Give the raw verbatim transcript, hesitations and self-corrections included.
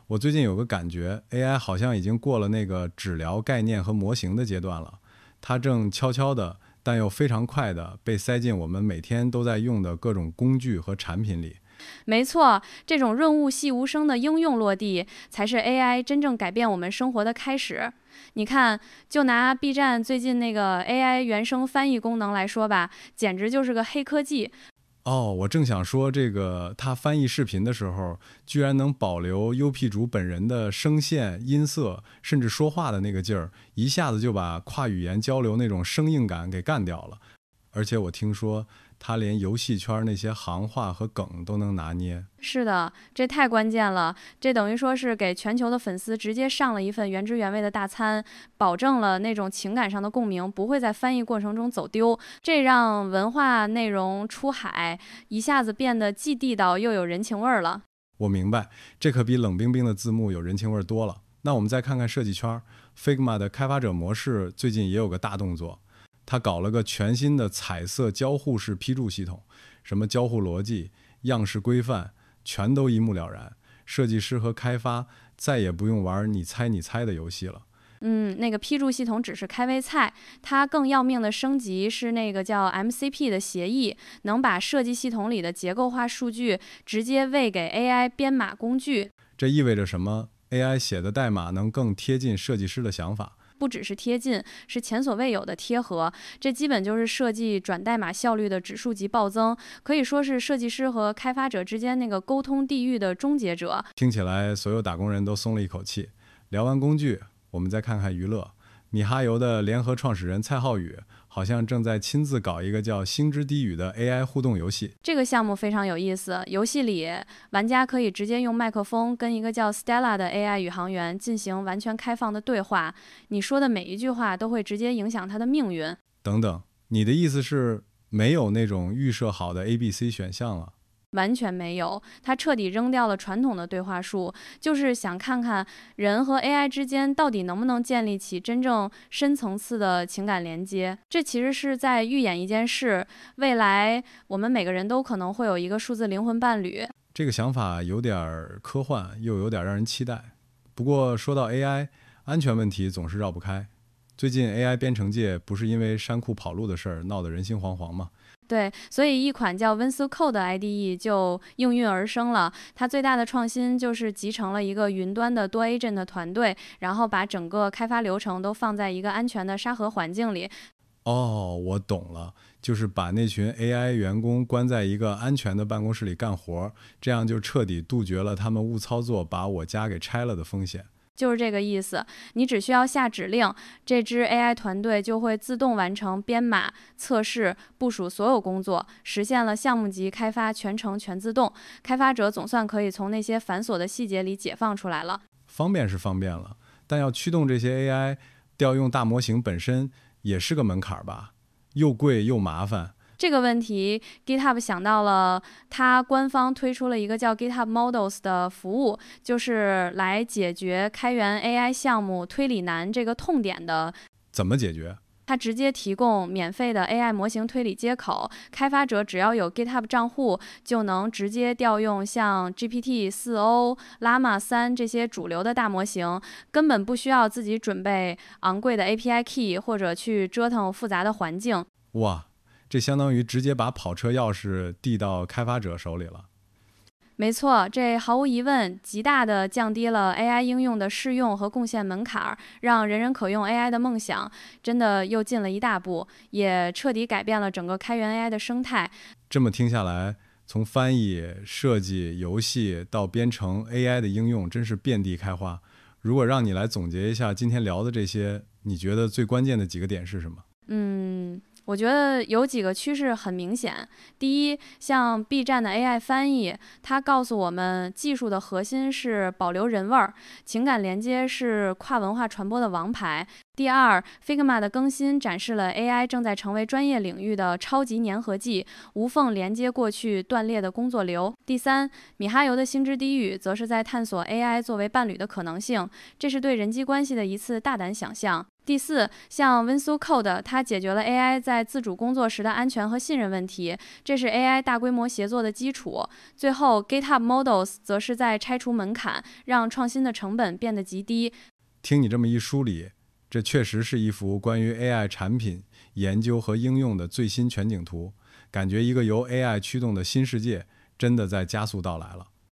我最近有个感觉 A I 好像已经过了那个只聊概念和模型的阶段了，它正悄悄的但又非常快的被塞进我们每天都在用的各种工具和产品里。 没错，这种润物细无声的应用落地，才是 A I 真正改变我们生活的开始。你看，就拿 B 站最近那个 A I 原声翻译功能来说吧，简直就是个黑科技。 哦，我正想说，这个他翻译视频的时候，居然能保留 U P 主本人的声线、音色，甚至说话的那个劲儿，一下子就把跨语言交流那种生硬感给干掉了。而且我听说，他连游戏圈那些行话和梗都能拿捏。 是的，这太关键了，这等于说是给全球的粉丝直接上了一份原汁原味的大餐，保证了那种情感上的共鸣不会在翻译过程中走丢，这让文化内容出海一下子变得既地道又有人情味儿了。 我明白，这可比冷冰冰的字幕有人情味多了。那我们再看看设计圈 ，Figma 的开发者模式最近也有个大动作，他搞了个全新的彩色交互式批注系统，什么交互逻辑、样式规范，全都一目了然。设计师和开发再也不用玩你猜你猜的游戏了。 嗯，那个批注系统只是开胃菜，它更要命的升级是那个叫 M C P 的协议，能把设计系统里的结构化数据直接喂给 A I 编码工具。 这意味着什么？ A I 写的代码能更贴近设计师的想法。 不只是贴近，是前所未有的贴合，这基本就是设计转代码效率的指数级暴增，可以说是设计师和开发者之间那个沟通地狱的终结者。 听起来所有打工人都松了一口气。聊完工具，我们再看看娱乐。米哈游的联合创始人蔡浩宇好像正在亲自搞一个叫星之低语的 A I 互动游戏。 这个项目非常有意思，游戏里玩家可以直接用麦克风跟一个叫 Stella 的 A I 宇航员进行完全开放的对话，你说的每一句话都会直接影响他的命运。 等等，你的意思是没有那种预设好的 A B C 选项了？ 完全没有，他彻底扔掉了传统的对话术，就是想看看人和 A I 之间到底能不能建立起真正深层次的情感连接。这其实是在预演一件事，未来我们每个人都可能会有一个数字灵魂伴侣。 这个想法有点科幻，又有点让人期待。不过说到 A I， 安全问题总是绕不开。最近 A I 编程界不是因为山库跑路的事儿闹得人心惶惶吗？ 对，所以一款叫 WinSucode 的 I D E 就应运而生了。它最大的创新就是集成了一个云端的多 agent 团队，然后把整个开发流程都放在一个安全的沙盒环境里。 哦，我懂了，就是把那群 A I 员工关在一个安全的办公室里干活，这样就彻底杜绝了他们误操作把我家给拆了的风险。 就是这个意思，你只需要下指令，这支 A I 团队就会自动完成编码、测试、部署所有工作，实现了项目级开发全程全自动。开发者总算可以从那些繁琐的细节里解放出来了。 方便是方便了，但要驱动这些 A I， 调用大模型本身也是个门槛吧，又贵又麻烦。 这个问题 GitHub 想到了，它官方推出了一个叫 GitHub Models 的服务，就是来解决开源 A I 项目推理难这个痛点的。 怎么解决？ 它直接提供免费的 A I 模型推理接口，开发者只要有 GitHub 账户，就能直接调用像 G P T 四 O、Llama 三这些主流的大模型，根本不需要自己准备昂贵的 A P I key 或者去折腾复杂的环境。 哇，这相当于直接把跑车钥匙递到开发者手里了。 没错，这毫无疑问极大地降低了 A I 应用的试用和贡献门槛，让人人可用 A I 的梦想真的又进了一大步，也彻底改变了整个开源 A I 的生态。 这么听下来，从翻译、设计、游戏到编程 A I 的应用真是遍地开花。如果让你来总结一下今天聊的这些，你觉得最关键的几个点是什么？ 嗯，我觉得有几个趋势很明显。第一，像 B 站的 A I 翻译，它告诉我们技术的核心是保留人味儿，情感连接是跨文化传播的王牌。第二 ，Figma 的更新展示了 A I 正在成为专业领域的超级粘合剂，无缝连接过去断裂的工作流。第三，米哈游的星之低语则是在探索 A I 作为伴侣的可能性，这是对人际关系的一次大胆想象。 第四，像 WinSuCode， 它解决了 A I 在自主工作时的安全和信任问题，这是 A I 大规模协作的基础。最后 GitHub Models 则是在拆除门槛，让创新的成本变得极低。 听你这么一梳理，这确实是一幅关于 A I 产品研究和应用的最新全景图，感觉一个由 A I 驱动的新世界真的在加速到来了。